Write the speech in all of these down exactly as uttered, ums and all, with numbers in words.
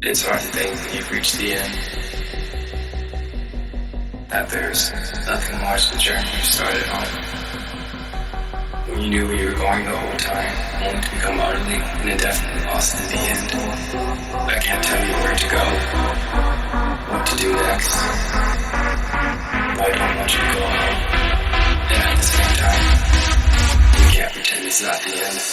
It's hard to think when you've reached the end that there's nothing more to the journey you started on. When you knew where you were going the whole time, only to become utterly and indefinitely lost in the end. I can't tell you where to go, what to do next. I don't want you to go home. And at the same time, you can't pretend it's not the end.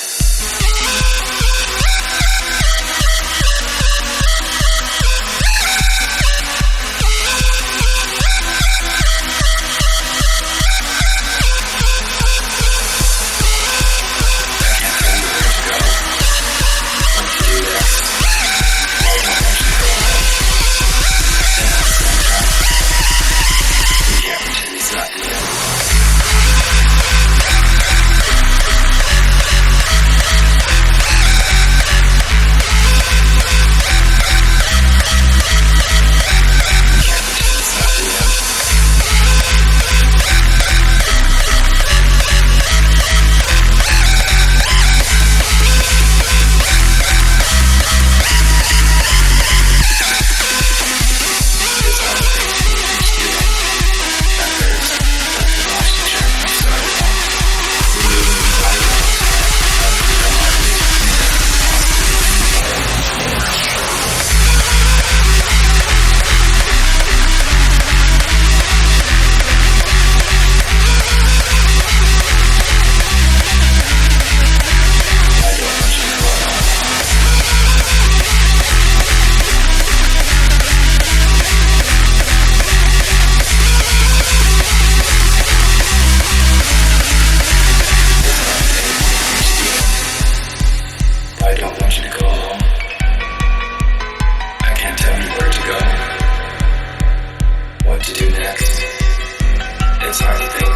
To do next. It's hard to think.